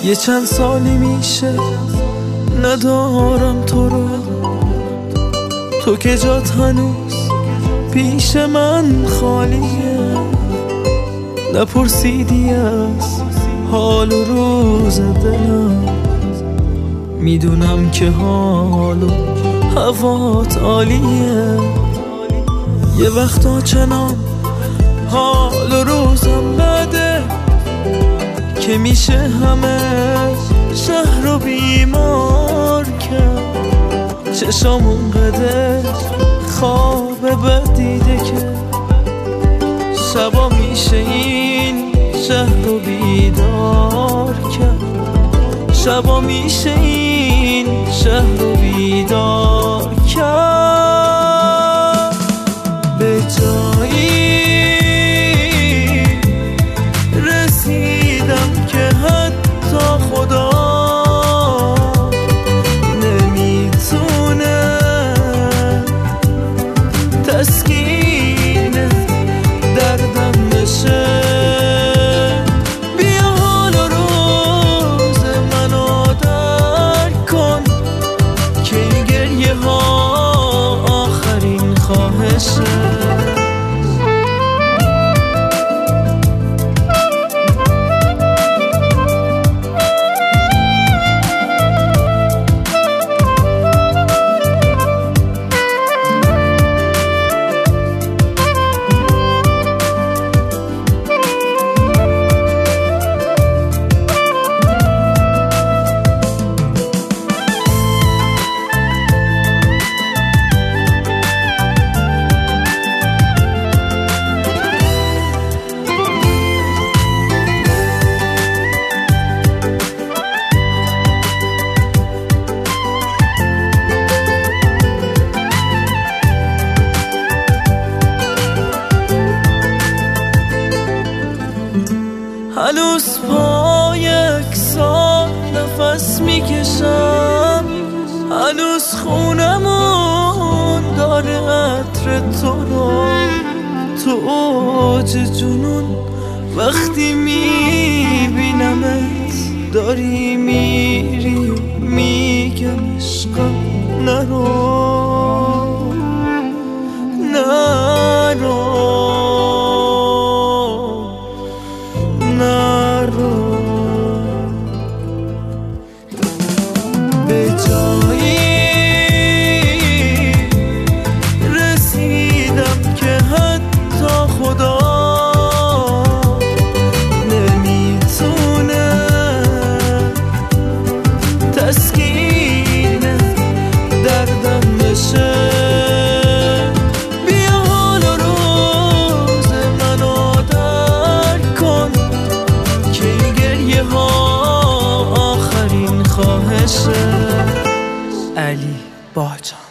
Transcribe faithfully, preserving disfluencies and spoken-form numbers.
یه چند سالی میشه ندارم تو رو، تو که جات هنوز پیش من خالیه. نپرسیدی از حال و روز دلم، میدونم که حال و هوات عالیه. یه وقتا چنان حال و روزم بده که میشه همه شهر رو بیمار کرد. چشام اونقدر خواب بد دیده که شبا میشه این شهر رو بیدار کرد. شبا میشه این شهر رو بیدار کرد. به جایی رسیدم که حتی خدا نمیتونه تسکین دردم بشه. بیا حال و روز منو درک کن که این گریه ها آخرین خواهشه. هنوز پا یک سال نفس میکشم، هنوز خونمون داره عطر تو رو. تو اوج جنون وقتی میبینمت داری میری و میگم عشقم نرو نرو به جایی رسیدم که حتی خدا نمیتونه تسکین دردم بشه. بیا حال و روز منو درک کن که این گریه ها آخرین خواهشه. علی باجان.